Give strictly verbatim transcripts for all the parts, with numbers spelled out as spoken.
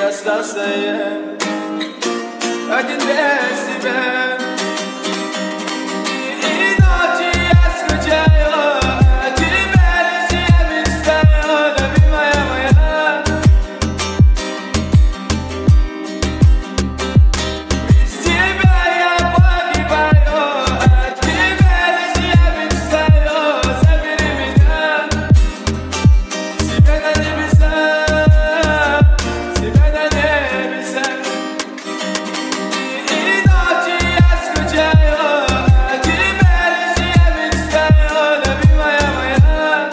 esta ceia Oggi desti ben I noci ascolgiaio Ti belli si è mistaio Da mi maia maia Mi si baia pochi baio Ti belli si è mistaio Se mi rimina Si vede di misa Si vede di misa I noci ascolgiaio Ti belli si è mistaio Da mi maia maia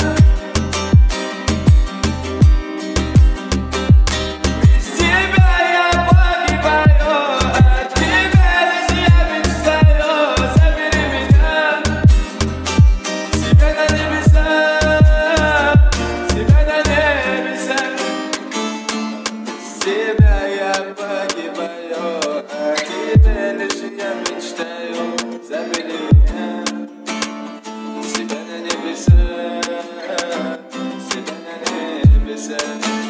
Mi si baia pochi baio Ti belli si è mistaio Se mi rimina Si vede di misa Si vede di misa Si baia pochi baio Ti belli si è mistaio Se mi rimina Si vede di misa Si vede di misa